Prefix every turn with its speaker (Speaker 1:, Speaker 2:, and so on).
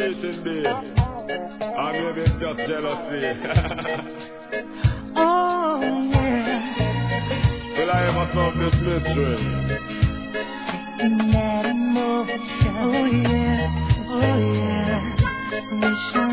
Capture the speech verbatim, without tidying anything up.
Speaker 1: cheating, babe. Or maybe it's just jealousy.
Speaker 2: Oh, yeah.
Speaker 1: Will I ever solve this mystery?
Speaker 2: That emotion. Oh, yeah. Oh, yeah. Wish I